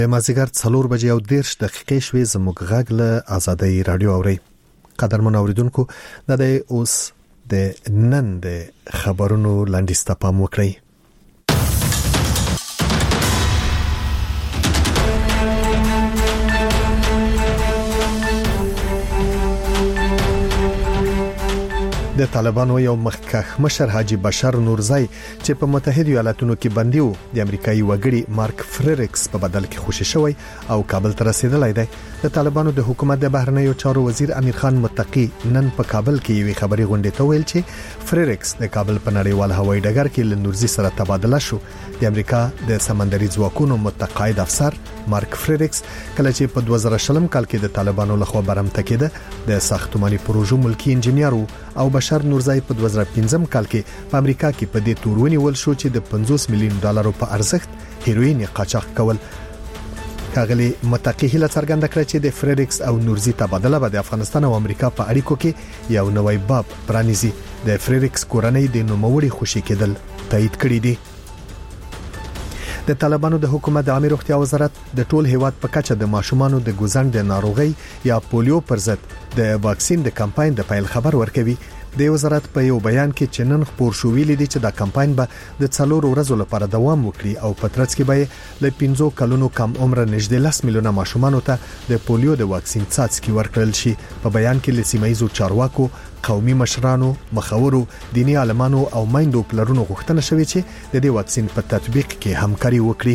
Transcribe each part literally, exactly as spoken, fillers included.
مازیګر څلور بجې او دیرش دقیقې شوې. زموږ غږ له آزادۍ رادیو اوري. قدرمن اوریدونکو، د اوس د نن د خبرونو لاندې ستپام وکړئ. د طالبانو یو مخکښ مشر حاجی بشر نورزای چې په متحده ایالاتونو کې بندي و، د امریکایي وګړي مارک فریرکس په بدل کې خوشی شوی او کابل ته رسیدلی دی. د طالبانو د حکومت د بهرنیو چارو وزیر امیر خان متقی نن په کابل کې یوې خبري غونډې ته ویل چې فریرکس د کابل په نړیوال هوایي ډګر کې له نورزي سره تبادله شو. د امریکا د سمندري ځواکونو متقاعد افسر مارک فریرکس کله چې په دوه زره شلم کال کې د طالبانو لخوا برمته کېده، د ساختماني پروژو ملکی انجنیر او بشر نورزای په دوه زره پنځم کال کې په امریکا کې په دې تورونی ول شو چې د پنځوس میلیون ډالرو په ارزښت هیروین قاچاق کول. کاغلی متقی هله څرګنده کړه چې د فریرکس او نورزي تبادله به د افغانستان او امریکا په اړیکو کې یو نوې باب پرانیزي. د فریرکس کورنۍ د نوموړي خوشی کېدل تایید کړی دی. د طالبانو د حکومت د عامه روغتیا وزارت د ټول هیواد په کچه د ماشومانو د ګوزنګ د ناروغي یا پولیو پر ضد د واکسین د کمپاین د پیل خبر ورکوي. د وزارت په یو بیان کې چنن خبر شو ویلي دي چې دا کمپاین به د څلور ورځو لپاره دوام وکړي او په ترڅ کې به له پنځو کلونو کم عمر نږدې لس میلیونه ماشومانو ته د پولیو د واکسین څاڅکي ورکړل شي. په بیان کې له سیمایي چارواکو، قومي مشرانو، مخاورو، دینی عالمانو او مایندو پلرونو غوښتنه شوې چې د دې واکسین په تطبیق کې همکاري وکړي.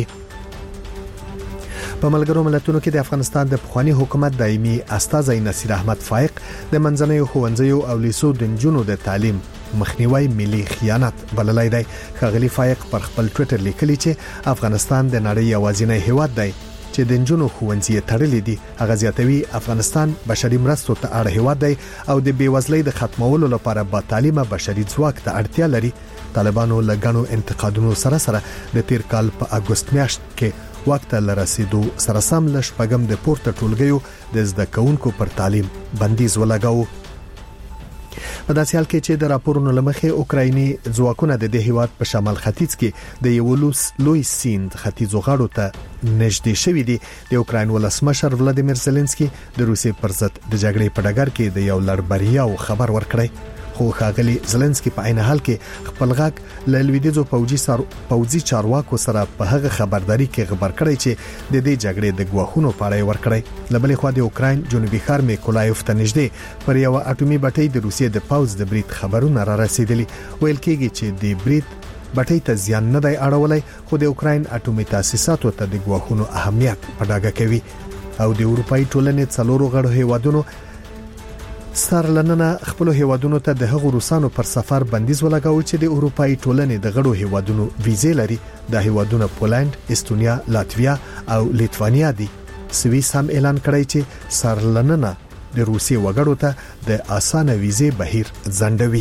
په ملګرو ملتونو کې د افغانستان د پخوانی حکومت دایمي استازی نصیر احمد فائق د منځنیو ښوونځیو او لیسو د نجونو د تعلیم مخنیوي ملي خیانت بللای دی. خغلی فائق پر خپل ټوئیټر لیکلی چې افغانستان د نړۍ یوازینی هیواد دی چې د نجونو ښوونځي تړلې دي. هغه زیاتوي افغانستان بشري مرستو ته اړ هیواد دی او د بیوزلۍ د ختمولو لپاره با تعلیمه بشري ځواک ته اړتیا لري. طالبانو لګانو انتقادونو سره سره د تیر کال په اگست میاشت کې وخت لرسیدو سره سم لش پغم د پورته ټولګیو د زده کوونکو پر تعلیم بندیز ولګاو. په داسې حال کې چې د راپورونو لمخې اوکرایني ځواکونه د دې هیواد په شمال ختیځ کې د یولوس لوی سیند ختیځو غاړو ته نږدې شوې دي. د اوکراین ولسمشر ولادیمیر زيلنسکي د روسیې پر ضد د جګړې په ډګر کې د یو لړ بریاو خبر ورکړی. خو ښاغلي زيلنسکي په عین حال کې خپل غږ له لویدیزو پوجي سر پوجي چارواکو سره په هغه خبرداري کې خبر کړی چې د دې جګړې د غواخونو پاړې ورکړی. لبلې خو د اوکراین جنوبي ښار میکولایف ته نږدې پر یو اټومي بټۍ د روسیې د پاوز د برید خبرونه را رسیدلي. ویل کېږي چې د برید بټۍ ته زیان نه دی اړولای، خو د اوکراین اټومي تاسیساتو ته د غواخونو اهمیت په ډاګه کوي. او د اروپאי ټولنې څلورو غړو هیوادونو سرلننه خپل هیوادونو ته د هغو روسانو پر سفر بندیز ولګاو چې د اروپאי ټولنې د غړو هیوادونو ویزې لري. د هیوادونو پولند، استونیا، لاتویا او لیتوانیا دي. سویس هم اعلان کړی چې سرلننه د روسي وګړو ته د اسانه ویزې بهیر ځنډوي.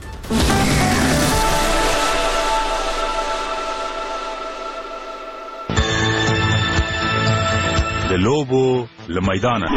د لوبو لمیدانه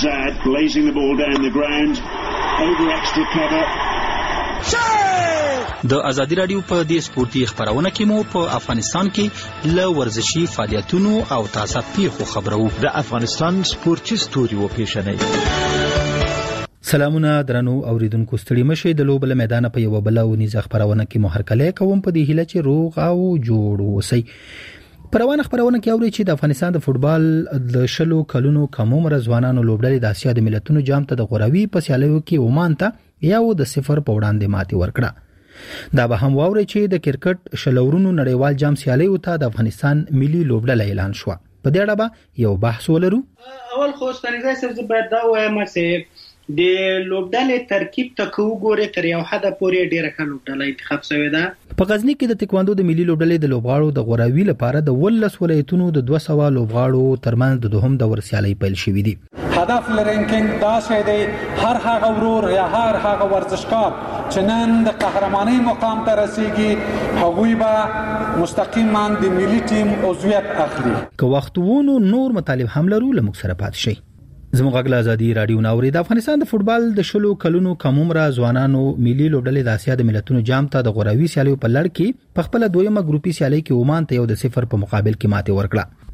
د ازادي رادیو په دې سپورتي خبرونه کې مو په افغانستان کې ل ورزشي فعالیتونو او تازه پیښو خبرو. د افغانستان سپورتي ستوري و پیښنې. سلامونه درنو اوریدونکو، ستړي مشه. د لوبو لمیدانه په یو بل او نيزه خبرونه کې مو هرکله کوم په دې هله چې روغ او جوړ وسی. پروانه خبرونه کې اوري چې د افغانستان د فوتبال د شلو کلونو کم عمر ځوانانو لوبډلې د اسیا د ملتونو جام ته د غوراوي په سیالیو کې عمان ته یو د صفر په وړاندې ماتې ورکړه. دا به هم واوري چې د کرکټ شلورونو نړیوال جام سیالیو ته د افغانستان ملي لوبډله اعلان شو. په دې اړه به یو بحث ولرو. اول خو ستنیزه سره باید دا وایم چې د لوبډلې ترکیب ته کو ګوره تر یو حد پورې ډیره ښه لوبډله انتخاب شوې ده. په غزنی کې د تکواندو د ملي لوبډلې د لوبغاړو د غوراوي لپاره د ولس ولایتونو د دوه سوه لوبغاړو ترمنځ د دوهم دور سیالي پیل شوې دي. هدف لرونکي دا شی دی هر هغه ورور یا هر هغه ورزشکار چې نن د قهرمانۍ مقام ته رسیږي هغوی به مستقیما د ملي ټیم عضویت اخلي. که وختونو نور مطالب هم لرو لمک سره پات شي. زموږ غږ ازادي رادیو ناوري. د افغانستان د فوتبال د شلو کلونو کم عمر ځوانانو ملي لوبډلې د اسیا د ملتونو جام ته د غوراوي سیالیو په لړ کې په خپل دویمه ګروپي سیالي کې عمان ته یو د صفر په مقابل کې ماته ورکړه. د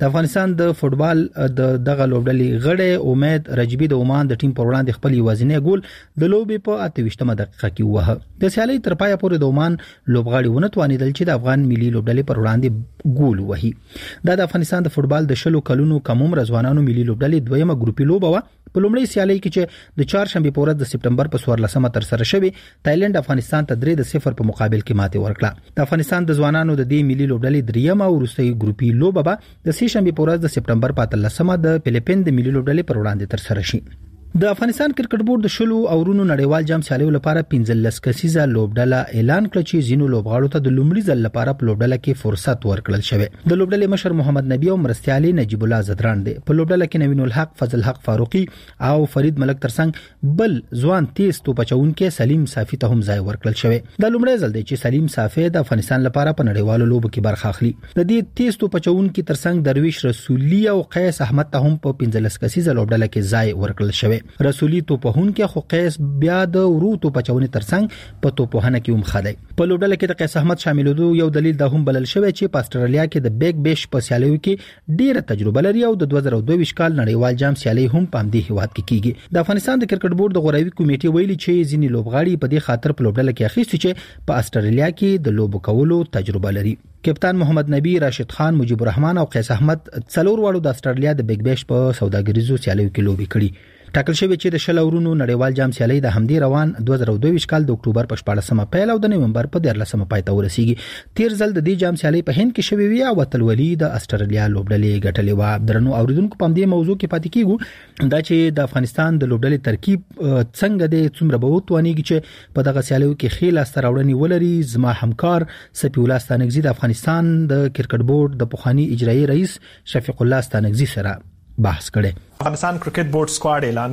د افغانستان د فوتبال د دغه لوبډلې غړی امید رجبی د عمان د ټیم پر وړاندې خپل یوازینی ګول د لوبې په اته ویشتمه دقیقه کې وه. د سیالي تر پایه پورې د عمان لوبغاړي ونه توانیدل چې د افغان ملي لوبډلې پر وړاندې ګول وهي. دا د افغانستان د فوتبال د شلو کلونو کم عمر ځوانانو ملي لوبډلې دویمه ګروپي لوبه وه. په لومړۍ سیالي کې چې د چهارشنبه په ورځ د سپټمبر په څوارلسمه تر سره شوې، تایلند افغانستان ته درې د صفر په مقابل کې ماتې ورکړه. د افغانستان د ځوانانو د دې ملي لوبډلې دریمه او وروستۍ ګروپي لوبه به د سې شنبه په ورځ د سپټمبر په اتلسمه د فلیپین د ملي لوبډلې پر وړاندې تر سره شي. د افغانستان کرکټ بورډ د شلو اورونو نړیوال جام سیالیو لپاره پنځلس کسیزه لوبډله اعلان کړ چې زینو لوبغاړو ته د لومړي ځل لپاره په لوبډله کې فرصت ورکړل شوی. د لوبډلې مشر محمد نبی او مرستيالي نجیب الله زدران دی. په لوبډله کې نوین الحق، فضل حق فاروقي او فرید ملک ترڅنګ بل ځوان تیز توپچون کې سلیم صافي ته هم ځای ورکړل شوی. د لومړي ځل دی چې سلیم صافي د افغانستان لپاره په نړیوالو لوبو کې برخه اخلي. د دې تیز توپچون کې ترڅنګ درویش رسولي او قیس احمد ته هم په پنځلس کسیزه لوبډله کې ځای ورکړل شوی. رسولي تو په هون کې خو قیس بیا د ورو تو پچونې ترڅنګ په تو په هنه کې هم خدای. په لوبډله کې د قیس احمد شاملېدو یو دلیل د هم بلل شوی چې په استرالیا کې د بیگ بیش په سیالیو کې ډیره تجربه لري او د دوه زره دوه ویشت کال نړیوال جام سیالي هم په همدې هیواد کې کیږي. د افغانستان د کرکټ بورډ د غوراوي کمیټې ویلي چې ځینې لوبغاړي په دې خاطر په لوبډله کې اخیستي چې په استرالیا کې د لوبو کولو تجربه لري. کپتان محمد نبی، راشد خان، مجيب الرحمن او قیس احمد څلور واړو د استرالیا د بیگ بیش په سوداګریزو سیالیو کې لوبي کړي. ټاکل شوی چې د شل اورونو نړیوال جام سیالي د همدې روان دوه زره دوه ویشت کال د اکتوبر په شپاړسمه پیل او د نومبر په دیارلسمه پای ته ورسیږي. تیر ځل د دې جام سیالي په هند کې شوی وی او اتلولي د استرالیا لوبډلې ګټلې و. درنو اوریدونکو په دې موضوع کې پاتې کیږو دا چې د افغانستان د لوبډلې ترکیب څنګه د څومره به وتوانیږي چې په دغه سیالیو کې خېل استراوړنی ولري. زما همکار سپی الله ستانګزی د افغانستان د کرکټ بورډ د پخوانی اجرایی رئیس شفیق الله ستانګزی سره بحث کړي. افغانستان کرکټ بورډ سکواډ اعلان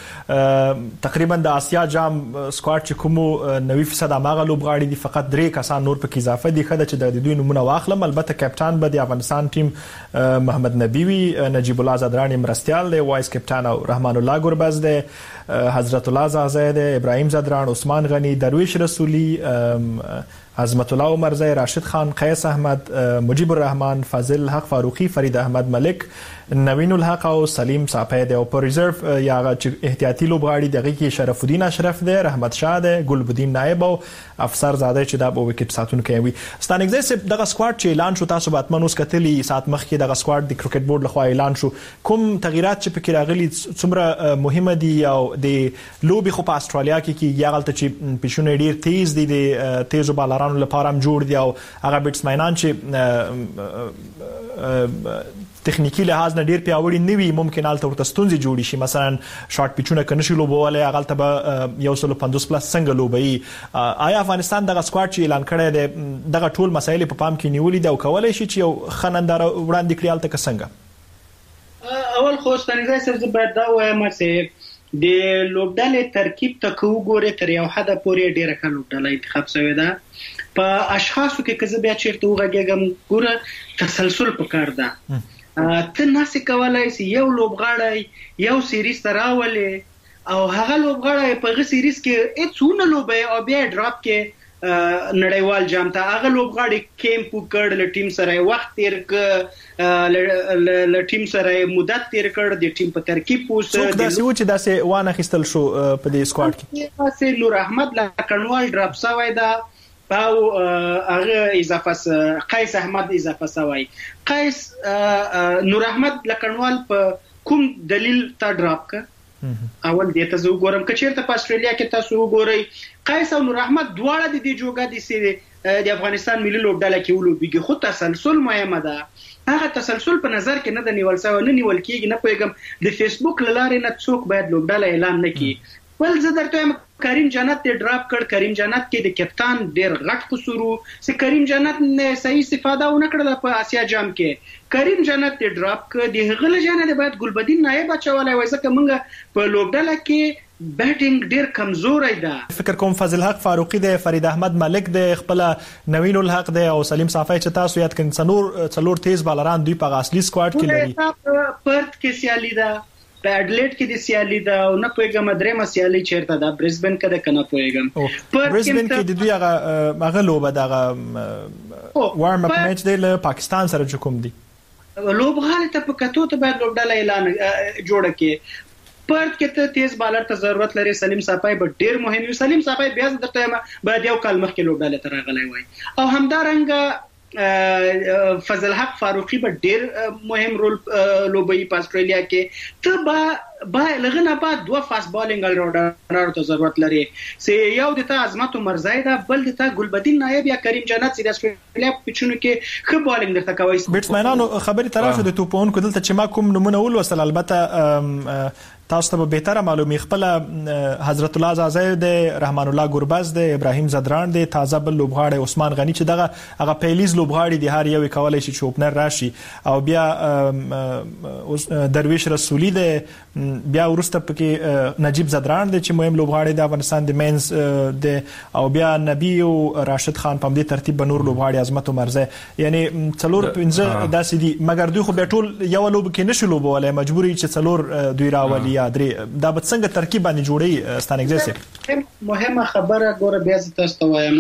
ک تقریبا د آسیا جام سکواډ چې کوم نوي فیصد اماغه لوبغاړي دي، فقط درې کسان نور پکې اضافه دي. خدای چې د دوی نمونه واخلم. البته کپټان به د افغانستان ټیم محمد نبی وی، نجیب الله زدران مرستيال دی، وایس کپټان او رحمان الله ګربز دی، حضرت الله زاهد دی، ابراهیم زدران، عثمان غنی، درویش رسولی، عظمت الله عمرزی، راشد خان، قیس احمد، مجيب الرحمن، فضل حق فاروقي، فرید احمد ملک، نوین الحق او سلیم صافی دی. او په ریزرو یا احتیاطي لوبغاړي دغه کې شرف الدین اشرف دی، رحمت شاه دی، ګلبدین نائب او افسر زاده چې د وکټ ساتونکي وي. ستانګزی دغه سکواډ چې اعلان شو، تاسو به اتمنوس کتلی سات مخکې دغه سکواډ د کرکټ بورډ لخوا اعلان شو. کوم تغیرات چې پکې راغلي څومره مهمه دي او د لوبي خو په استرالیا کې کې یاغلته چې پښونه ډیر تیز دي، د تیزو بالرانو لپاره هم جوړ دي او هغه بیټسمنان چې تخنیکی لحاظ نه ډیر پیاوړي نوي ممکن الته ورته ستونزې جوړي شي. مثلا شارټ پیچونه کنه شي لوبواله هغه به یو سل پنځوس پلس څنګه لوبي. آیا افغانستان دغه سکواډ چې اعلان کړی دی دغه ټول مسایل په پام کې نیولې ده او کولای شي چې یو خنندار وړاندې کړی الته څنګه؟ اول خو ستنګزای سره باید دا وایم چې د لوبډلې ترکیب ته کو ګوره تر یو حد پورې ډیره ښه لوبډله انتخاب شوې ده. په اشخاصو کې کزه بیا چیرته وغږیږم ګوره تسلسل پکار ده. ته ناسې کولای سي یو لوبغاړی یو سیریز ته راولې او هغه لوبغاړی په هغه سیریز کې هیڅونه لوبي او بیا ډراپ کې نړیوال جام ته هغه لوبغاړي کیمپ وکړ، له ټیم سره وخت تیر ک، له ټیم سره مدت تیر کړ، د ټیم په ترکیب پوس څوک داسې و چې داسې وانه خستل شو په دې سکواډ کې. داسې نور احمد لکنوال ډراپ شوی دا او هغه اضافه قیس احمد اضافه شوی. قیس نور احمد لکنوال په کوم دلیل تا ډراپ ک؟ اول دې ته زه وګورم که چیرته په استرالیا کې تاسو وګورئ قیس او نور احمد دواړه د دې جوګه دي چې د افغانستان ملي لوبډله کې ولوبېږي، خو تسلسل مهمه ده. هغه تسلسل په نظر کې نه د نیول شوی، نه نیول کېږي. نه پوهېږم د فیسبوک له لارې نه څوک باید لوبډله اعلان نه کړي. بل زه درته وایم کریم جنت ته ډراپ کړ. کریم جنت کې د کپتان ډېر غټ قصور و چې کریم جنت نه صحیح استفاده ونه کړله په آسیا جام کې. کریم جنت ته ډراپ کړ. د هغه له جانه باید ګلبدین نائب اچولای وای ځکه موږ په لوبډله کې بیټینګ ډیر کمزوري ده. فکر کوم فضل حق فاروقي دی، فرید احمد ملک دی، خپل نوین الحق دی او سلیم صافی چې تاسو یاد کړئ څلور څلور تیز بالران دوی په اصلي سکواډ کې لري. پرت کې سیالي ده، په اډلیډ کې د سیالي ده او نه پوهېږم درېمه سیالي چیرته ده، برزبن کې ده کنه پوهېږم. برزبن کې د دوی هغه هغه لوبه دغه وارم اپ میچ دی له پاکستان سره چې کوم دی لوبغاړي ته په کتو ته باید لوبډله اعلان جوړه کړي. پرد کې ته تیز بالر ته ضرورت لري. سلیم صافی به ډیر مهم وي. سلیم صافی بیا درته باید یو کال مخکې لوبډله ته راغلی وای. او همدارنګه فضل حق فاروقی به ډیر مهم رول لوبي په استرالیا کې. ته با با لغنه بعد دوه فاست بالینګ الراونډر ته ضرورت لري. سي یو د ته عظمت مرزای دا، بل د ته ګلبدین نایب یا کریم جنت سي د استرالیا په چونو کې خو بالینګ درته کوي. بیټسمنانو خبري طرف د توپون کو دلته چې ما کوم نمونه ول وصل. البته تاسو ته به تر معلومي خپل حضرت الله زازای د رحمان الله ګوربز د ابراهیم زدران د تازه بل لوبغاړي عثمان غنی چې دغه هغه پیلیز لوبغاړي د هر یو کولای شي چې اوپنر راشي. او بیا درویش رسولی د بیا ورسته پکې نجیب زدران د چې مهم لوبغاړي د افغانستان د مینز د او بیا نبی او راشد خان په دې ترتیب بنور لوبغاړي عظمت مرزه. یعنی څلور پنځه داسې دي، مګر دوی خو به ټول یو لوب کې نشي لوبولای، مجبوري چې څلور دوی راولي یا درې. دا به څنګه ترکیب باندې جوړي ستانګزه؟ مهمه خبره ګوره بیا تاسو ته وایم،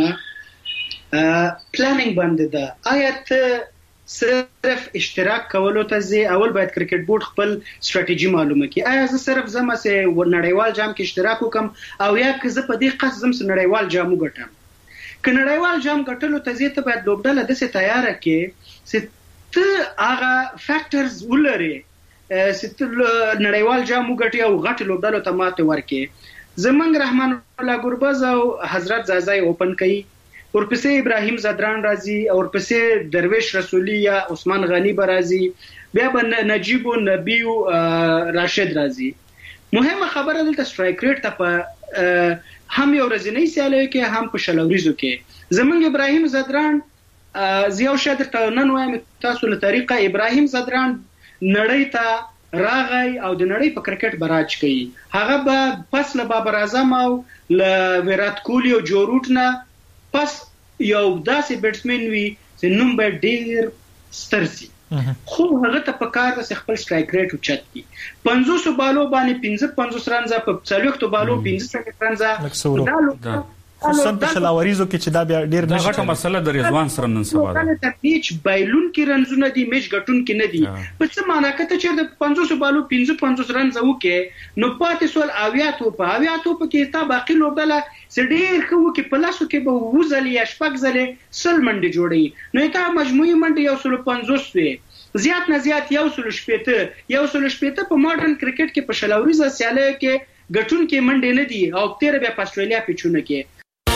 پلانینګ باندې ده. آیا ته صرف اشتراک کولو ته ځي؟ اول باید کرکټ بورډ خپل ستراتیژي معلومه کړي. آیا زه صرف زما سه نړیوال جام کې اشتراک وکم او یا که زه په دې قصد زم سه نړیوال جام وګټم؟ که نړیوال جام ګټلو ته ځي ته باید لوبډله د څه تیار کړي چې ته هغه فیکټرز ولري چې نړیوال جام وګټي او غټ لوبډله ته ماته ورکړي. زمنګ رحمان الله ګوربز او حضرت زازای اوپن کوي، ورپسې ابراهیم زدران راځي، او ورپسې درویش رسولی یا عثمان غنی برازي، بیا به نجیب او نبی او راشد راځي. مهمه خبره دلته سټرایک ریټ ته په هم یو ورځنی سیالیو کې هم په شلوریزو کې. زمنګ ابراهیم زدران زیاو شادر ته نن وایم تاسو له طریقه ابراهیم زدران نړۍ ته راغی او د نړۍ په کرکټ براج کوي. هغه به پس له بابر اعظم او له ویرات کوهلی او جو روټ نه پس یو داسې بیټسمن وي چې نوم به ډیر ستر سي. خو هغه ته په کار د خپل سټرایک ریټ اوچت کی. پنځوس بالو باندې پنځه پنځوس رنزه په څلوېښتو بالو پنځه رنزه دا لوکه خصوصا په شلاوریزو کې چې دا بیا ډیر نه غټه مسله د رضوان سره نن سبا ده. دا پیچ بایلون کې رنزونه دي، میچ غټون کې نه دي. په څه معنی کته چې د پنځوس بالو پنځه پنځوس رنز وکې نو پاتې سول اویاتو په اویاتو په کې تا باقي لوبډله سډیر خو کې په لاسو کې به وزلې یا شپږ ځلې سل منډه جوړي نو تا مجموعي منډه یو سل پنځوس وي زیات نه زیات یو سل شپېته یو سل شپېته په ماډرن کرکټ کې په شلاوریزه سیاله کې غټون کې منډه نه دي او تیر بیا په استرالیا پیچونه کې.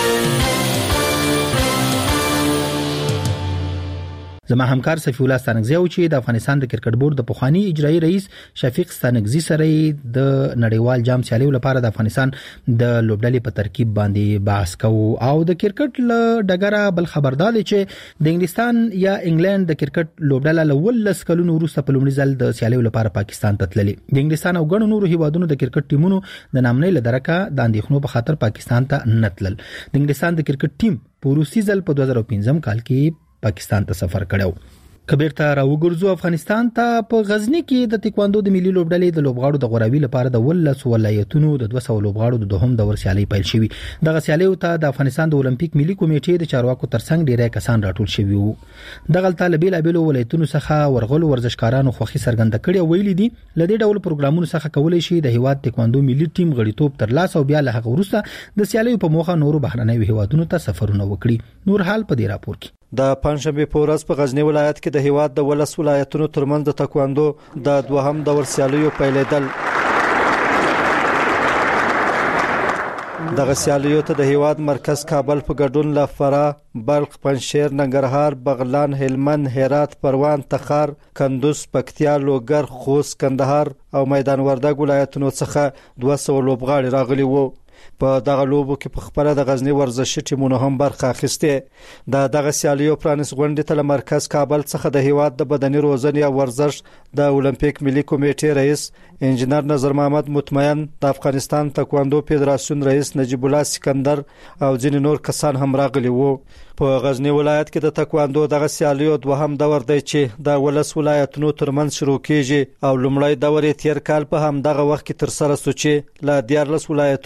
زما همکار صفی الله ستانکزی او چې د افغانستان د کرکټ بورډ د پخوانی اجرایی رئیس شفیق ستانکزی سره د نړیوال جام سیالیو لپاره د افغانستان د لوبډلې په ترکیب باندې بحث کوو او د کرکټ ل ډګره بل خبردار چې د انګلستان یا انګلند د کرکټ لوبډله لولس کلونو وروسته په لومړي ځل د سیالیو لپاره پاکستان ته تللي. د انګلستان او ګڼو نورو هیوادونو د کرکټ ټیمونو د نامنۍ لدرکه د اندېښنو په خاطر پاکستان ته نه تلل. د انګلستان د کرکټ ټیم په روسي ځل په دوه زره پنځم کال کې پاکستان ته سفر کړو. کبیرته راوګرځو افغانستان ته. په غزنی کې د تکواندو د ملي لوبډلې د لوبغاړو د غوراوي لپاره د ولس ولایتونو د دوه سوه لوبغاړو د دوهم دور سیالي پیل شوې. دغه سیالي ته د افغانستان د اولمپیک ملي کمیټې د چارواکو ترڅنګ ډیری کسان راټول شوي وو. دغه طالب العلم ولایتونو څخه ورغلو ورزشکارانو خوښي څرګنده کړې ویلي دي لدې ډول پروګرامونو څخه کولای شي د هیواد تکواندو ملي ټیم غړیتوب تر لاس او بیا له هغه وروسته د سیالي په موخه نورو بهرنۍ هیوادونو ته سفرونه وکړي. نور حال په دې راپور کې. د پنځشنبه په ورځ په غزنی ولایت کې د هیواد د ولس ولایتونو ترمنځ د تکواندو د دوهم دور سیالیو پیلېدل. دغه سیالیو ته د هیواد مرکز کابل په ګډون له فراه، بلخ، پنجشیر، ننګرهار، بغلان، هلمند، هرات، پروان، تخار، کندوز، پکتیا، لوګر، خوست، کندهار او میدان وردګ ولایتونو څخه دوه سوه لوبغاړي راغلي وو. په دغه لوبو کې په خپل د غزنی ورزشي ټیمونو هم برخه اخیسته. د دغه سیالیو پرانیس غونډې ته مرکز کابل څخه د هیواد د بدني روزنې او ورزش د اولمپیک ملي کمیټې رئیس انجنیر نظر محمد مطمئن، د افغانستان تکواندو فدراسیون رئیس نجیب الله سکندر او ځینې نور کسان هم راغلي وو. په غزنی ولایت کې د تکواندو دغه سیالیو دوهم دور دی چې د ولس ولایتونو ترمنځ شروع کیږي او لومړی دور یې تیر کال په هم دغه وخت کې تر سره شو چې له دیارلس ولایتونو څخه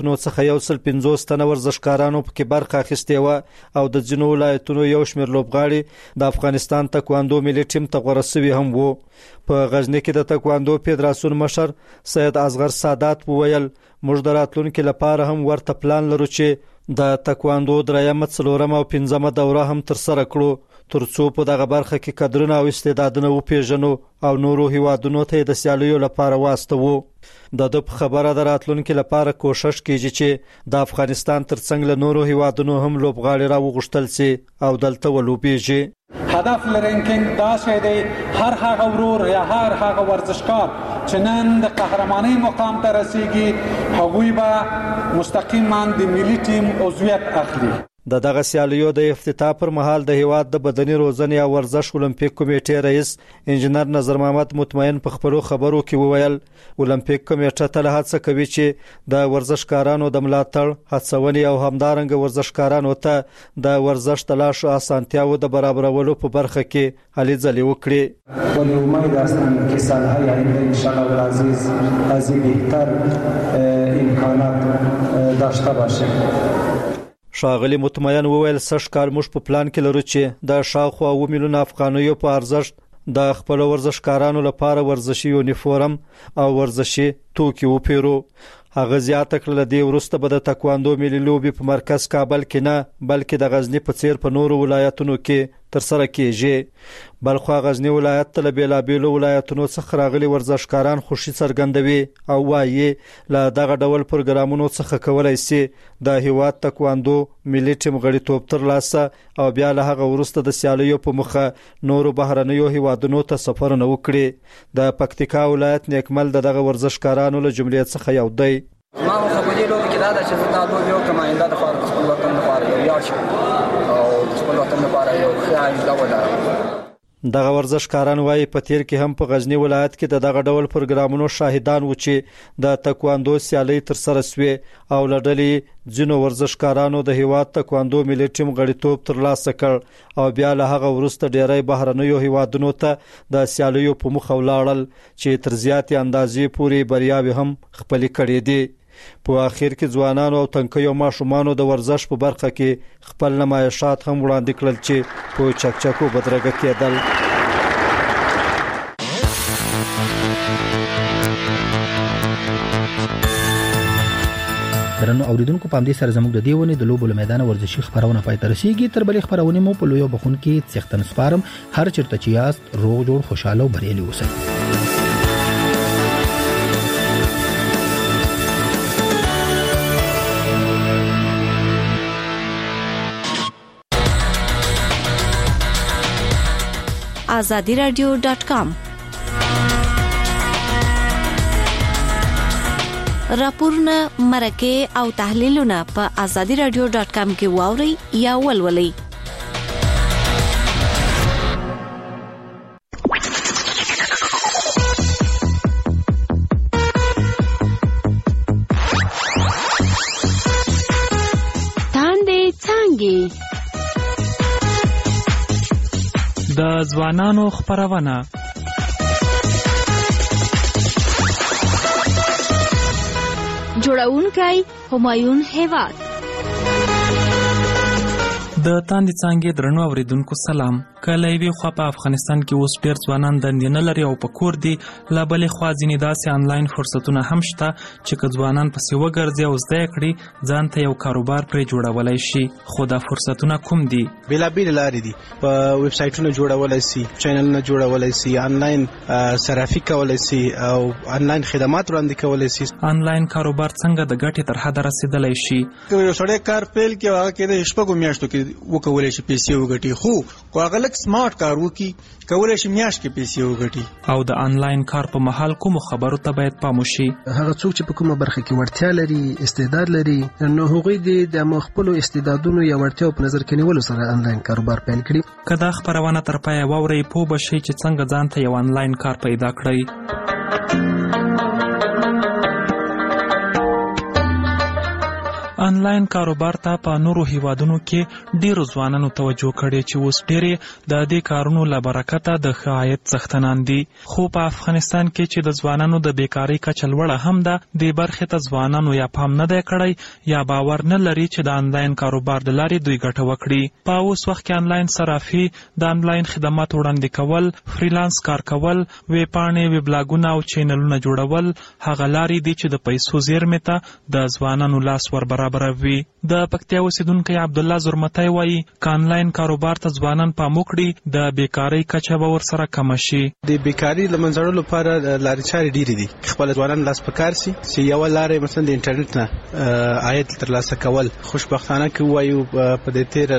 څخه یو سل پنځوس تنه ورزشکارانو پکې برخه اخیستې و او د ځینو ولایتونو یو شمېر لوبغاړي د افغانستان تکواندو ملي ټیم ته غوره شوي هم وو. په غزني کې د تکواندو فدراسیون مشر سید اصغر سادات وویل موږ د راتلونکي لپاره هم ورته پلان لرو چې د تکواندو درېیمه څلورمه او پنځمه دوره هم ترسره کړو ترڅو په دغه برخه کې کادرونه او استعدادونه وپیژنو او نورو هیوادونو ته د سیالیو لپاره واستوو. د د خبره د راتلونکي لپاره کوشش کیږي چې د افغانستان ترڅنګ له نورو هیوادونو هم لوبغاړي راوغښتل شي او دلته ولوبېږي. هدف لرونکي دا شی دی هر هغه ورور یا هر هغه ورزشکار چې نن د قهرمانۍ مقام ته رسیږي هغوی به مستقیما د ملي ټیم عضویت اخلي. د دغه سیالیو د افتتاح پر مهال د هیواد د بدني روزنې او ورزش اولمپیک کمیټې رئیس انجنیر نظر محمد مطمئن په خبرو خبرو کې وویل اولمپیک کمیټه تل هڅه کوي چې د ورزشکارانو د ملاتړ هڅونې او همدارنګه ورزشکارانو ته د ورزش د لاشو اسانتیاو د برابرولو په برخه کې هلې ځلې وکړي. ولی امید هستم که سالهای آینده انشاءالله العزیز از بهتر امکانات داشته باشیم. ښاغلي مطمئن وویل سږ کال موږ په پلان کې لرو چې د شاوخوا اووه میلیونه افغانیو په ارزښت د خپل ورزشکارانو لپاره ورزشي یونیفورم او ورزشي توکي وپیرو. هغه زیاته کړل د وروسته به د تکواندو ملي لوبې په مرکز کابل کې نه بلکې د غزنی په څیر په نورو ولایتونو کې ترسره کیږي. بلخو غزنی ولایت ته له بیلابیلو ولایتونو څخه راغلي ورزشکاران خوشي څرګندوي او وايي له دغه ډول پروګرامونو څخه کولای شي د هیواد تکواندو ملي ټیم غړیتوب ترلاسه او بیا له هغه وروسته د سیالیو په مخه نورو بهرنیو هیوادونو ته سفرونه وکړي. د پکتیکا ولایت نیکمل دغه ورزشکارانو له جملې څخه یو دی. ما خبرې لوبې کې دا ده چې زه دا لوبې وکړم آینده دپاره د خپل وطن لپاره یو ویاړ شم او د خپل وطن لپاره یو ښه آینده ولرم. دغه ورزشکاران وايي په تیر کې هم په غزنی ولایت کې د دغه ډول پروګرامونو شاهدان و چې د تکواندو سیالي تر سره شوې او لړلې ځینو ورزشکارانو د هیواد تکواندو ملي ټیم غړیتوب ترلاسه کړ او بیا له هغه وروسته ډیری بهرنیو هیوادونو ته د سیالیو په مخ ولاړل چې تر زیاتې اندازې پورې بریاوې هم خپلې کړې دي. په اخر کې ځوانانو او تنکیو ماشومانو د ورزش په برخه کې خپل نمایشات هم وړاندې کړل چې په چکچکو بدرګه کېدل. درنو اوریدونکو په دې سره زموږ د دیونه د لوبو میدان ورزشي خبرونه پای ته رسیدي. تر بلې خبرونه مو په لویو بخون کې څښتن سپارم. هر چیرته چې یاست روغ جوړ خوشاله او بریالي اوسئ. azadi radio dot com راپورونه مرکه او تحلیلونه په azadi radio dot com کې واوري یا ولولئ. تاندې څنګه د ځوانانو خبرونه جوړونکي همایون هیواد د تاندې څنګه درنو اوریدونکو سلام. کله وی خو په افغانستان کې اوس ډیر ځوانان د نه لري او په کور دي لا بلې خوا ځینې داسې آنلاین فرصتونه هم شته چې که ځوانان پسې وګرځي او زده کړي ځان ته یو کاروبار پرې جوړولای شي. خو دا فرصتونه کوم دي؟ بیلابیل لارې دي. په ویب سایټونو جوړولای شي، چینلونه جوړولای شي، آنلاین صرافي کولای شي او آنلاین خدمات وړاندې کولای شي. آنلاین کاروبار څنګه د ګټې تر حد رسیدلای شي؟ یو سړی کار پیل کې هغه کې د شپږو میاشتو کې وکولای شي پیسې وګټي، خو هغه لک سمارټ کار وکي کولای شي میاشت کې پیسې وګټي. او د آنلاین کار په محل کوم خبرو ته باید پام وشي؟ هغه څوک چې په کومه برخه کې وړتیا لري، استعداد لري، نو هغوی د خپل استعدادونو یا وړتیاو په نظر کې نیولو سره آنلاین کاروبار پیل کړي. که دا خبرونه تر پایه واورئ پوه بشئ چې څنګه ځان ته یو آنلاین کار پیدا کړئ. آنلاین کاروبار ته په نورو هیوادونو کې ډیرو ځوانانو توجه کړې چې اوس ډېرې د دې کارونو له برکته د ښه عاید څښتنان دي، خو په افغانستان کې چې د ځوانانو د بیکارۍ کچه لوړه هم ده، دې برخې ته ځوانانو یا پام نه دی کړی یا باور نه لري چې د آنلاین کاروبار د لارې دوی ګټه وکړي. په اوس وخت کې آنلاین صرافي، د آنلاین خدمات وړاندې کول، فریلانس کار کول، ویب پاڼې، ویب لاګونه او چینلونه جوړول هغه لارې دي چې د پیسو زیرمې ته د ځوانانو لاس ور برابروي. د پکتیا اوسیدونکی عبدالله زرمتی وایي که آنلاین کاروبار ته ځوانان پام وکړي د بیکارۍ کچه به ورسره کمه شي. د بیکارۍ له منځه وړلو لپاره لارې چارې ډېرې دي. خپل ځوانان لاس په کار سي چې یوه لاره مثلا د انټرنیټ نه عاید ترلاسه کول. خوشبختانه کې وایو په دې تېره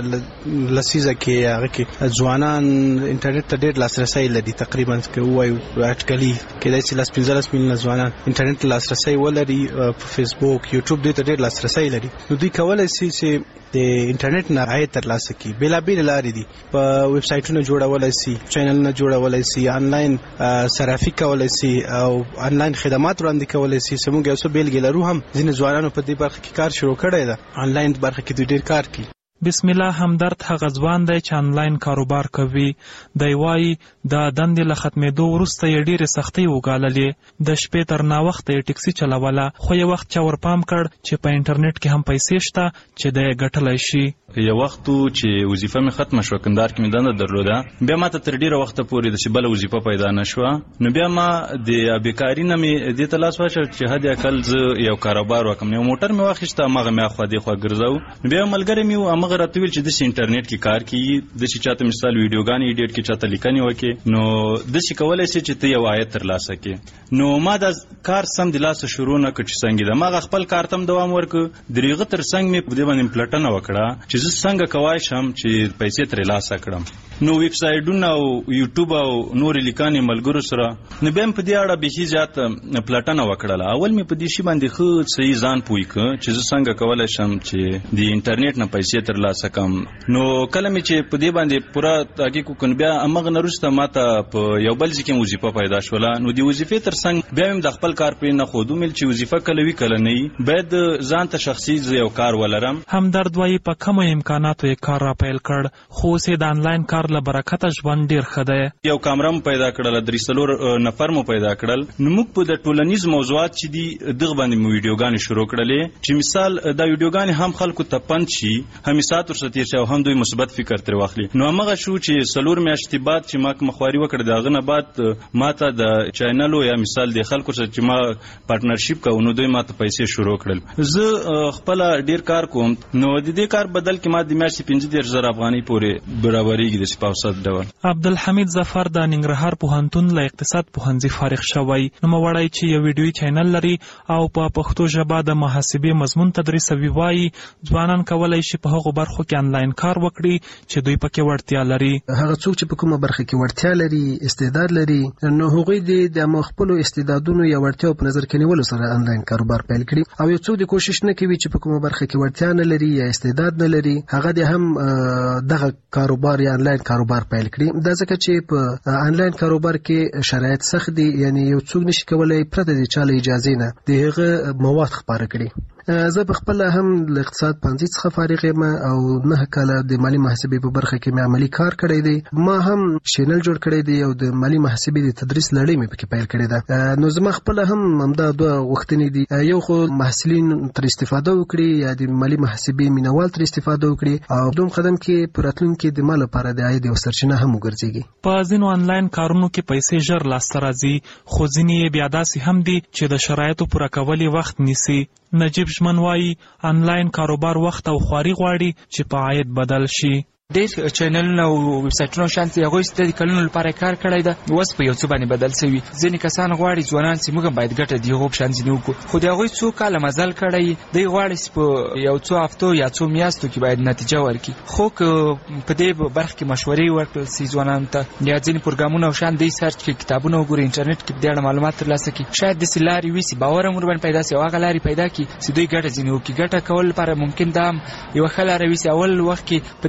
لسیزه کې هغه کې ځوانان انټرنیټ ته ډېر لاسرسی لري. تقریبا کې وایو اټکلي کېدای شي لس پنځلس میلیونه ځوانان انټرنیټ ته لاسرسی ولري، په فیسبوک، یوټیوب دې ته ډېر لاسرسی لري. نو دوی کولی شي چې د انټرنیټ نه عاید ترلاسه کړي. بېلابېلې لارې دي. په ویب سایټونه جوړولی شي، چینلونه جوړولی شي، آنلاین صرافي کولی شي او آنلاین خدمات وړاندې کولی شي. زموږ یو څه بېلګې لرو هم ځینې ځوانانو په دې برخه کې کار شروع کړی ده. آنلاین برخه کې دوی ډېر کار کوي. بسم الله همدرد هغه ځوان دی چې آنلاین کاروبار کوي. دی وایي د دندې له ختمېدو وروسته یې ډېرې سختۍ وګاللې. د شپې تر ناوخته یې ټکسي چلوله، خو یو وخت چا ورپام کړ چې په انټرنیټ کې هم پیسې شته چې دی یې ګټلی شي. یو وخت چې وظیفه مې ختمه شوه، کندهار کې مې دنده درلوده، بیا ما ته تر ډېره وخته پورې داسې بله وظیفه پیدا نه شوه. نو بیا ما د بیکاري نه مې دې ته لاس واچوه چې حد اقل زه یو کاروبار وکړم. یو موټر مې واخیسته، هماغه مې اخوا دېخوا ګرځو. نو بیا یو ملګری مې و، همغه راته ویل چې داسې انټرنیټ کې کار کوي، داسې چاته مثال ویډیوګانې ایډیټ کړي، چاته لیکنې وکړي، نو داسې کولی شي چې ته یو عاید ترلاسه کړې. نو ما دا کار سم د لاسه شروع نه کړ چې څنګه ده. ما هغه خپل کار ته هم دوام ورکړ. د هغه تر څنګ مې په دې باندې پلټنه وکړه چې زه څنګه کولی شم چې پیسې ترلاسه کړم. نو ویب سایټونه او یوټیوب او نورې لیکنې ملګرو سره، نو بیا مې په دې اړه بیخي زیات پلټنه وکړله. اول مې په دې شي باندې ښه صحیح ځان پوه کړ چې زه څنګه کولی شم چې د انټرنیټ نه پیسې ترلاسه کړم. نو کله مې چې په دې باندې پوره تحقیق وکړ، بیا همغه نه وروسته ما ته په یو بل ځای کې وظیفه پیدا شوله. نو د وظیفې تر څنګ بیا مې د خپل کار پرې نه ښود، ومې چې وظیفه کله وي کله نه وي، باید ځان ته شخصي یو کار ولرم. همدرد وایي په کمو امکاناتو یې کار را پیل کړ، خو اوس یې د آنلاین کار له برکته ژوند ډېر ښه دی. یو کامره مو پیدا کړله، درې څلور نفر مو پیدا کړل. نو موږ په د ټولنیز موضوعات چې دي دغه باندې مو ویډیوګانې شروع کړلې چې مثال دا ویډیوګانې هم خلکو ته پند شي، هم ساعت ورسره تېر شي او هم دوی مثبت فکر ترې واخلي. نو همغه شو چې څلور میاشتې بعد چې ما کومه خواري وکړه، د هغه نه بعد ما ته د چینلو یا مثال د خلکو سره چې ما پارټنرشپ کوو، نو دوی ما ته پیسې شروع کړل. زه خپله ډېر کار کوم، نو د دې کار بدل کې ما د میاشتې پنځه دېرش زره افغانۍ پورې برابرېږي داسې په اوسط ډول. عبدالحمید ظفر د ننګرهار پوهنتون له اقتصاد پوهنځي فارغ شوی. نوموړی چې یو ویډیویي چینل لري او په پښتو ژبه د محاسبې مضمون تدریسوي، وایي ځوانان کولی شي په هغو برخو کې آنلاین کار وکړي چې دوی پکې وړتیا لري. هغه څوک چې په کومه برخه کې وړتیا لري، استعداد لري، نو هغوی د خپلو استعدادونو یا وړتیاو په نظر کې نیولو سره آنلاین کاروبار پیل کړي. او یو څوک د کوشش نه کوي چې په کومه برخه کې وړتیا نه لري یا استعداد نه لري، هغه د هم دغه کاروبار یا آنلاین کاروبار پیل کړي. دا ځکه چې په آنلاین کاروبار کې شرایط سخت دي، یعنی یو څوک نشي کولای پرته د چا له اجازې نه د هغه مواد خپاره کړي. زه په خپل هم له اقتصاد پوهنځي څخه فارغ یم او نه کاله د مالی محاسبې په برخه کې مې عملی کار کړی دی. ما هم چینل جوړ کړی دی او د مالی محاسبې د تدریس لړۍ مې پکې پیل کړې ده. نو زما خپل هم همدا دوه غوښتنې دي، یو خو محصلین تر استفاده وکړي یا د مالی محاسبې مینوال تر استفاده وکړي، او دوم قدم کې په راتلونکي کې د ما لپاره د عاید یو سرچینه هم وګرځېږي. په ځینو آنلاین کارونو کې پیسې ژر لاسته راځي، خو ځینې یې بیا داسې هم دي چې د شرایطو پوره کول یې وخت نیسي. نجیب ژمن وایي آنلاین کاروبار وخت او خواري غواړي چې په عاید بدل شي. ډېر چینلونه او ویب سایټونه شانتي هغوی چې د کلونو لپاره کار کړی ده، اوس په یو څه باندې بدل شوي. ځینې کسان غواړي ځوانان چې موږ هم باید ګټه د هغو په شان ځینې وکړو، خو د هغوی څو کاله مزل کړی، دوی غواړي چې په یو څو هفتو یا څو میاشتو کې باید نتیجه ورکړي. خو که په دې برخه کې مشورې ورکړل شي ځوانانو ته، یا ځینې پروګرامونه او شان دی سرچ کړي، کتابونه وګوري، انټرنیټ کې په دې اړه معلومات ترلاسه کړي، شاید داسې لارې وسي، باور هم ورباندې پیدا شي او هغه لارې پیدا کړي چې دوی ګټه ځینې وکړي. ګټه کول لپاره ممکن دا هم یوه ښه لاره وسي. اول وخت کې په دې کار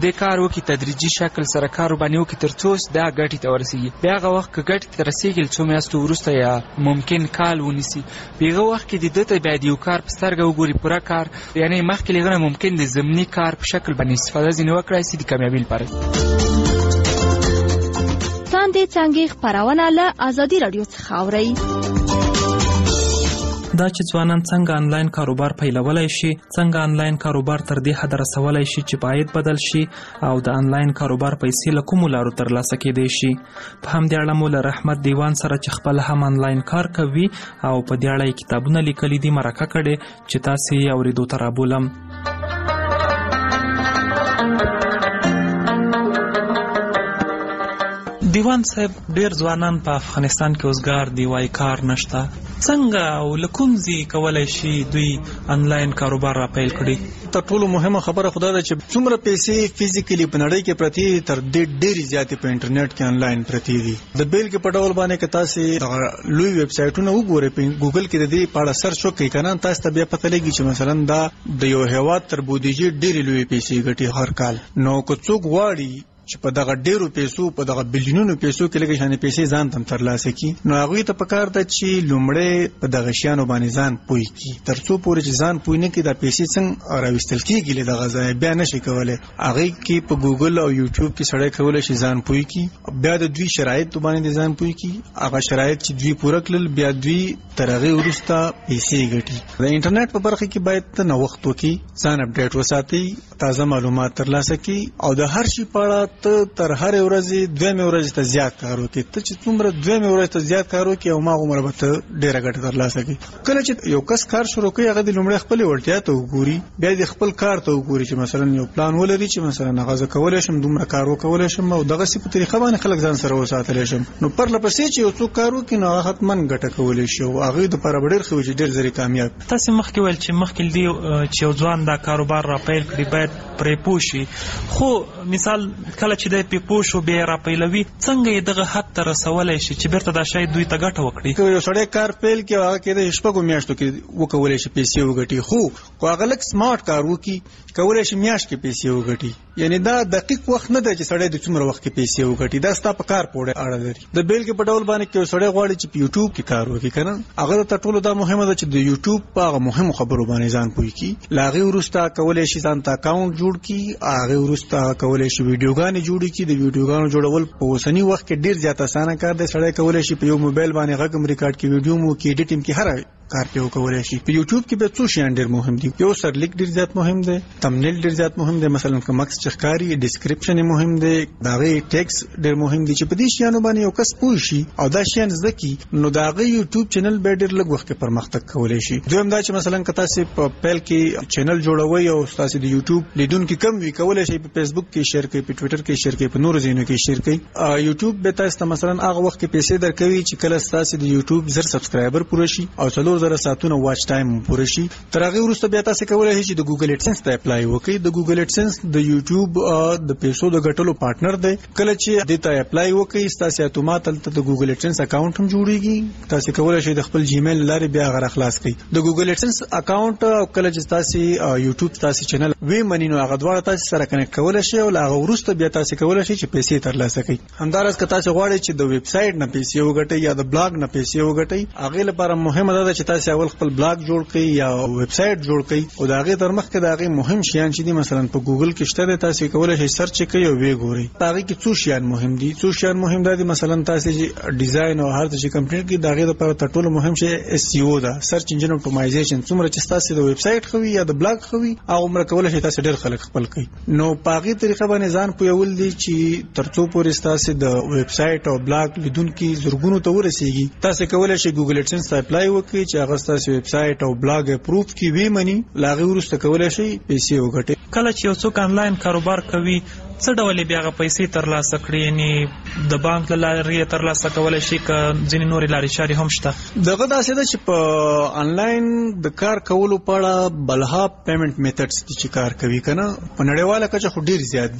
کار وکړي تدریجي شکل سره کار باندې وکړي ترڅو دا ګټې ته ورسیږي. بیا هغه وخت که ګټې ته رسیږي څو میاشتو وروسته یا ممکن کال ونیسي، په هغه وخت کې د ده ته بیا د یو کار په سترګه وګوري پوره کار، یعنې مخکې له هغه نه ممکن د ضمني کار په شکل باندې استفاده ځینې وکړای شي د کامیابۍ لپاره. لاندې څانګې خپرونه له ازادي راډیو څخه اورئ. دا چې ځوانان څنګه آنلاین کاروبار پیلولای شي، څنګه آنلاین کاروبار تر دې حد رسولای شي چې عاید بدل شي او د آنلاین کاروبار پیسې له کومو لارو ترلاسه کېدای شي. په همدې اړه مو له رحمت دیوان سره چې خپل هم آنلاین کار کوي او په دې اړه کتابونه لیکلي دي مرکه کړې چې تاسې یې اورېدو ته رابولم. دیوان صاحب، ډیر ځوانان په افغانستان کې اوسګار دی، وای کار نشته. څنګه او له کوم ځای کولای شي دوی آنلاین کاروبار را پیل کړي؟ تر ټولو مهمه خبره خدا ده چې څومره پیسې فزیکلی په نړۍ کې پرتی تر دې ډېرې زیاتې په انټرنیټ کې آنلاین پرتی دي. د بیل کې په ډول باندې که تاسو لوی ویب سایټونه وګورئ په ګوګل کې د دې په اړه سرچ وکړئ کنه تاسو ته بیا پته لګي چې مثلا دا د یو هیواد تر بودیجې ډېرې لوی پیسې ګټي هر کال. نو که څوک غواړي چې په دغه ډیرو پیسو په دغه بلیونونو پیسو کې لګي شانې پیسې ځان تم ترلاسه کی، نو هغه ته پکار ده چې لومړی په دغه شیانو باندې ځان پوي کی. ترڅو پورې چې ځان پوي نه کی دا پیسې څنګه راوستل کیږي له دغه ځای بیا نشي کولای. هغه کې په ګوګل او یوټیوب کې سړی کولای شي ځان پوي کی، بیا د دوی شرایط باندې ځان پوي کی. هغه شرایط چې دوی پوره کړل بیا دوی تر هغه وروسته پیسې ګټي. د انټرنیټ په برخه کې باید ته نو وخت وکي، ځان اپډیټ وساتي، تازه معلومات ترلاسه کی او د هر شي په اړه ته تر هر ورځې دوه ورځې ته زیات کار وکړي. ته چې څومره دوه ورځې ته زیات کار وکړي او ما عمر به ته ډیره ګټه ترلاسه کړي. کله چې یو کس کار شروع کوي هغه د لومړی خپل وړتیا ته وګوري، بیا د خپل کار ته وګوري چې مثلا یو پلان ولري چې مثلا هغه زه کولای شم دومره کار وکولای شم او دغه سی په طریقه باندې خلک ځان سره وساتلی شم. نو پر لپسې چې یو څوک کار وکړي نو هغه حتما ګټه کولی شي او هغه د پر ډیر خو چې ډیر زری کامیاب. تاسو مخکې ویل چې مخکې دی چې یو ځوان دا کاروبار را پیل کړي باید پرې پوه شي، خو مثال کله چې د پیپو شو بیا را پیلوي څنګه یې دغه حد ته رسولی شي چې بیرته دا شاید دوی ته ګټه وکړي؟ که یو سړی کار پیل کړي هغه کې د شپږو میاشتو کې وکولی شي پیسې وګټي، خو که هغه لږ سمارټ کار وکړي کولی شي میاشت کې پیسې وګټي. یعنی دا دقیق وخت نه دی چې سړی د څومره وخت کې پیسې وګټي، دا ستا په کار پورې اړه لري. د بیل کې په ډول باندې کې یو سړی غواړي چې په یوټیوب کې کار وکړي کنه هغه ته ټولو دا مهمه ده چې د یوټیوب په هغه مهمو خبرو باندې ځان پوي کی. لاغي وروسته کولی شي ځان ته اکاونټ جوړ کی، هغه وروسته کولی شي ویډیوګانې جوړ کی. د ویډیوګانو جوړول په اوسنی وخت کې ډیر زیات اسانه کار دی. سړی کولی شي په یو موبایل باندې غږ ریکارډ کی، ویډیو مو کې ایډیټینګ کی، هر کار په کولای شي. په یوټیوب کې به څو شیان ډیر مهم دي. یو سرلیک ډیر زیات مهم دی، تمنیل ډیر زیات مهم دی، مثلا کوم مکس چخکاری ډیسکرپشن مهم دی، داغه ټیکس ډیر مهم دی چې په دې شیانو باندې یو کس پوه شي او دا شیان زده کی نو داغه یوټیوب چینل به ډیر لږ وخت کې پرمختګ کولای شي. دویم دا چې مثلا کتا سي په پیل کې چینل جوړوي او تاسو د یوټیوب لیدونکو کم وی کولای شي په فیسبوک کې شیر کوي، په ټوئیټر کې شیر کوي، په نورو ځایونو کې شیر کوي. یوټیوب به تاسو ته مثلا هغه وخت کې پیسې درکوي چې کله تاسو د یوټیوب زر سبسکرایبر پوره شي او څلور زره ساعتونه واچ ټایم پوره شي. تر هغه وروسته بیا تاسو کولای شئ چې د ګوګل ایډسنس ته اپلای وکړئ. د ګوګل ایډسنس د یوټیوب د پیسو د ګټلو پارټنر دی. کله چې د ته اپلای وکړئ تاسو اتومات د ګوګل ایډسنس اکاونټ هم جوړیږي. تاسو کولای شئ د خپل جیمیل لارې بیا غره خلاص کړئ. د ګوګل ایډسنس اکاونټ او کله چې تاسو یوټیوب تاسو چینل وی منینو هغه دواړه تاسو سره کنیکټ کولای شئ او هغه وروسته بیا تاسو کولای شئ چې پیسې ترلاسه کړئ. همدارس که تاسو غواړئ چې د ویب سټ نه پیسې وګټئ یا د بلاګ نه پیسې وګټئ هغه لپاره مهمه ده چې تاسو اول خپل بلاګ جوړ کړئ یا ویب سټ جوړ کړئ او دا غي تر مخکې دا غي مهم شیان چې دي مثلا په ګوګل کې شته تاسو کولای شئ سرچ کړئ او وی ګورئ. هغه کې څو شیان مهم دي. څو شیان مهم دي مثلا تاسو چې ډیزاین او هر څه کمپلیټ کړئ دا غي لپاره ټولو مهم شی اس ای او دا سرچ انجن اپټیمایزیشن. څومره چې تاسو د ویب سټ خوي یا د بلاګ خوي او عمر کولای شئ تاسو ډېر خلک خپل کړئ. نو پاغي طریقه باندې ځان پویول دي چې ترڅو پورې تاسو د ویب سټ او بلاګ لیدونکو زرګونو ته ورسیږي تاسو کولای شئ ګوګل ایډسنس ته اپلای وکړئ چې هغه تاسو ویب سټ او بلاګ اپروف کی وی منی لاغي ورسته کولای شئ پیسې وګټئ. کله چې یو څوک آنلاین کاروبار کوي څه ډول بیا غو پیسې ترلاسه کړي؟ یعنی د بانک لارې ترلاسه کولای شي که ځینې نورې لارې چارې هم شته؟ دغه داسې ده چې په آنلاین د کار کولو په اړه بلها پیمنٹ میتھډز چې کار کوي کنه په نړیواله کچه خو ډیر زیات دي.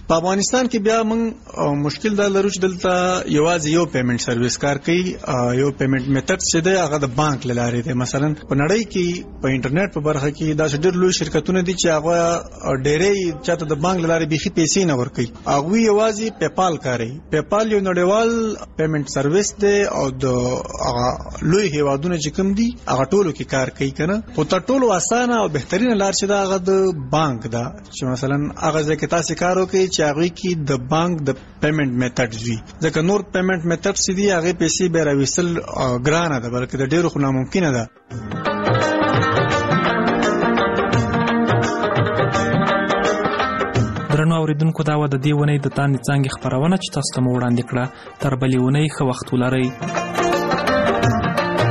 په افغانستان کې بیا موږ مشکل دا لرو چې دلته یوازې یو پیمنٹ سرویس کار کوي. یو پیمنٹ میتھډ چې دی هغه د بانک لارې دی. مثلا په نړۍ کې په انټرنیټ په برخه کې دا ډېر لوی شرکتونه دي چې هغه ډېرې چاته د بانک لارې بيخي پیسې نه ورکوي. هغه یوازې پیپال کاروي. پیپال یو نړیوال پیمنٹ سرویس دی او د لوی هیوادونو چې کوم دي هغه ټولو کې کار کوي کنه. خو تر ټولو اسانه او بهترینه لار چې دا هغه د بانک ده چې مثلا هغه ځکه تاسو کار وکړي چې هغه کې د بانک د پیمنٹ میتھډز وي. ځکه نور پیمنٹ میتھډز دي هغه پیسې به راوېستل ګرانه ده بلکې د ډیرو خو ناممکنه ده. درنو اوریدونکو دا و د دې ونې د تاندې څانګې خبرونه چې تاسو ته وړاندې کړه. تر بلې ونې ښه وخت ولرئ.